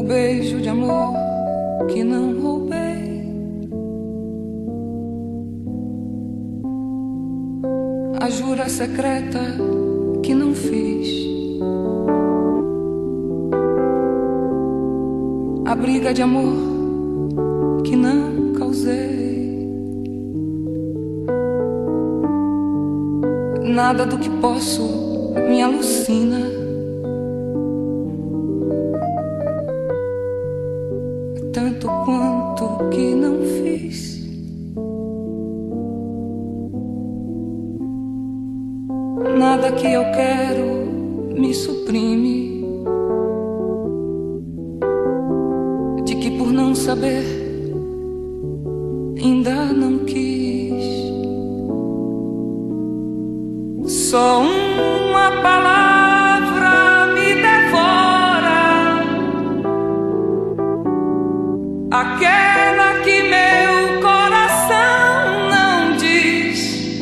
beijo de amor que não roubei, a jura secreta que não fiz, a briga de amor que não causei. Nada do que posso me alucina, tanto quanto que não fiz. Nada que eu quero me suprime, de que por não saber ainda não quis. Só uma palavra me devora, aquela que meu coração não diz.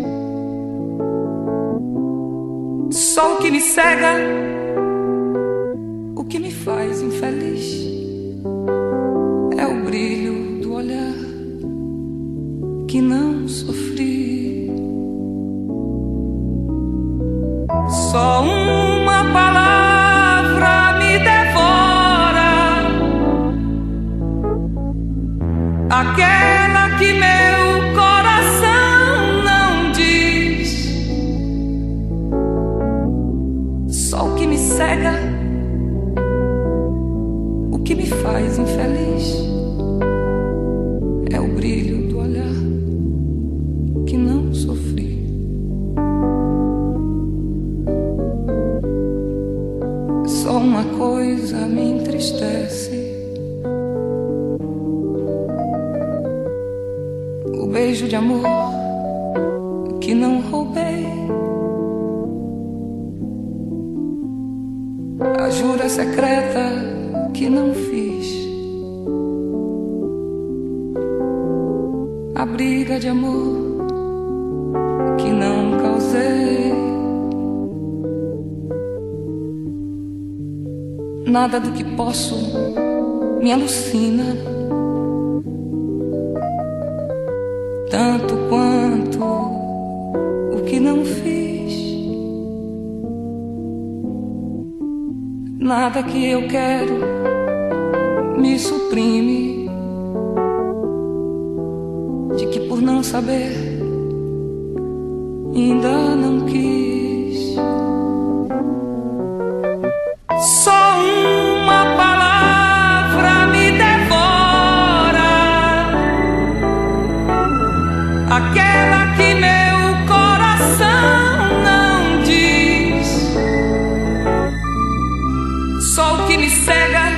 Só o que me cega, o que me faz infeliz, é o brilho do olhar que não sofri. Só uma palavra me devora, aquela que meu coração não diz. Só o que me cega, o que me faz infeliz, é o brilho do olhar que não sofri. Só uma coisa me entristece, o beijo de amor que não roubei, a jura secreta que não fiz, a briga de amor que não causei. Nada do que posso me alucina, tanto quanto o que não fiz. Nada que eu quero me suprime, de que por não saber ainda não quis. Só uma palavra me devora, aquela que meu coração não diz. Só o que me cega,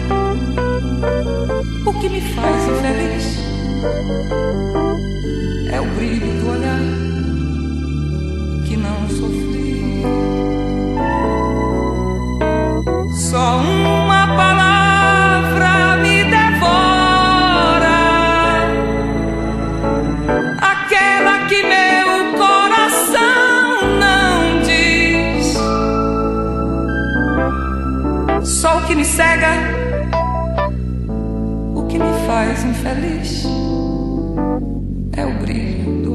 o que me faz infeliz, é o brilho do olhar que não sofri. Só uma palavra me devora, aquela que meu coração não diz. Só o que me cega, o que me faz infeliz, é o brilho do